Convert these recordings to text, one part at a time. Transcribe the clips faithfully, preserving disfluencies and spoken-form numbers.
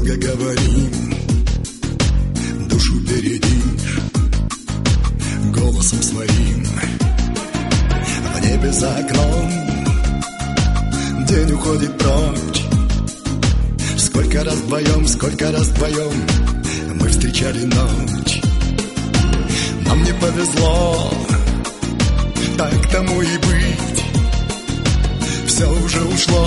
долго говорим, душу бередишь голосом своим. В небе за окном день уходит прочь. Сколько раз вдвоем, сколько раз вдвоем мы встречали ночь. Нам не повезло, так тому и быть. Все уже ушло,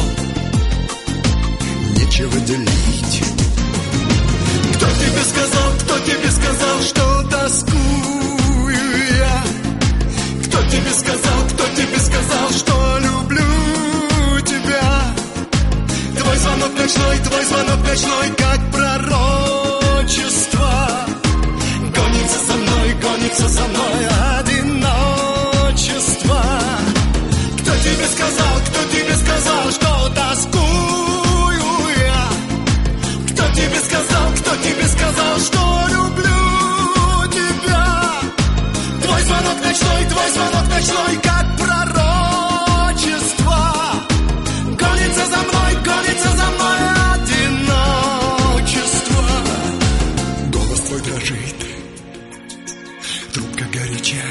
нечего делить. Кто тебе сказал, кто тебе сказал, что тоскую я? Кто тебе сказал, кто тебе сказал, что люблю тебя? Твой звонок ночной, твой звонок ночной, как пророчество. Гонится за мной, гонится за мной одиночество. Кто тебе сказал, кто тебе сказал, что тоскую я? Кто тебе сказал, кто тебе сказал, что люблю тебя? Твой звонок ночной, твой звонок ночной, как пророчество. Гонится за мной, гонится за мной одиночество. Голос твой дрожит, трубка горяча,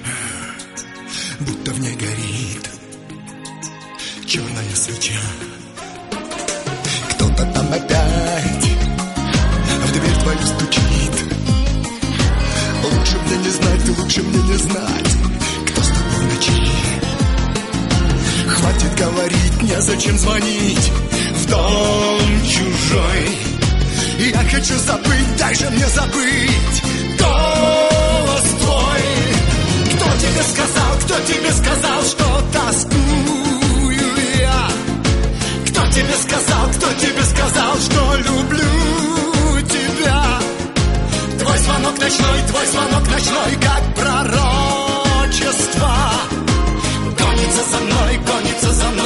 будто в ней горит черная свеча. Кто-то там опять в дверь твою стучит. Лучше мне не знать, лучше мне не знать, кто с тобой в ночи. Хватит говорить, незачем звонить в дом чужой. Я хочу забыть, дай же мне забыть голос твой. Кто тебе сказал, кто тебе сказал, что тоскую я? Кто тебе сказал, кто тебе сказал, что люблю тебя? Твой звонок ночной, твой звонок ночной, как пророчество. Гонится за мной, гонится за мной